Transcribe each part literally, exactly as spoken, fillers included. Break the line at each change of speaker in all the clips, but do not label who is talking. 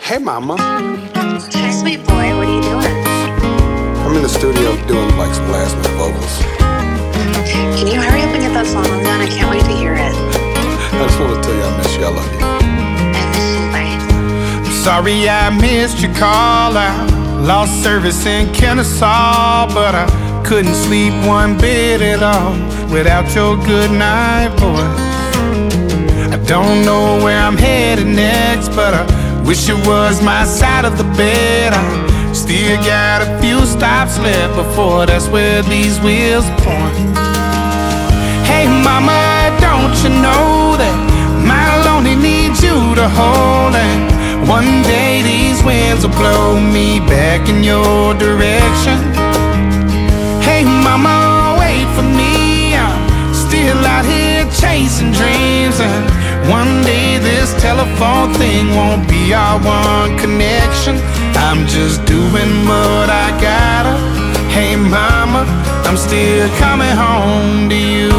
Hey, Mama.
Hi, sweet boy. What are you doing?
I'm in the studio doing like some last minute vocals.
Can you hurry up and get that song done? I can't wait to hear it.
I just want to tell you I miss you. I love you.
I miss you. Bye.
I'm sorry I missed your call. I lost service in Kennesaw, but I couldn't sleep one bit at all without your good night voice. I don't know where I'm headed next, but I wish it was my side of the bed. I still got a few stops left before that's where these wheels point. Hey mama, don't you know that my lonely needs you to hold, and one day these winds will blow me back in your direction. Hey mama, wait for me, I'm still out here chasing dreams, and one day this telephone thing won't be our one connection. I'm just doing what I gotta. Hey mama, I'm still coming home to you.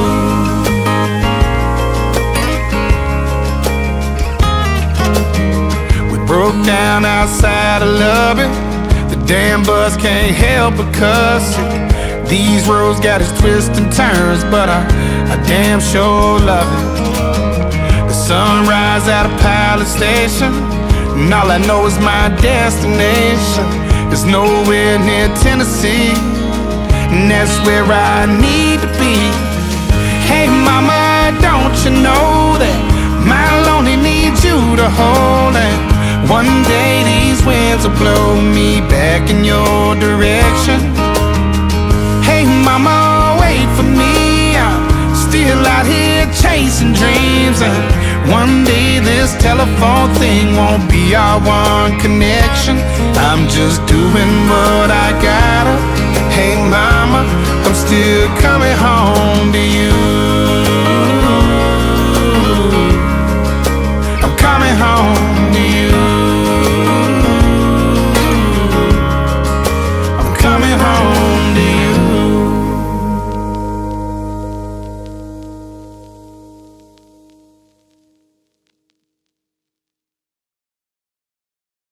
We broke down outside of Lubbock. The damn bus can't help but cuss it. These roads got its twists and turns, but I, I damn sure love it. The sunrise at a pilot station, and all I know is my destination is nowhere near Tennessee, and that's where I need to be. Hey mama, don't you know that my lonely needs you to hold, and one day these winds will blow me back in your direction. Hey mama, wait for me, I'm still out here chasing dreams, and one day this telephone thing won't be our one connection. I'm just doing what I gotta. Hey mama, I'm still coming home.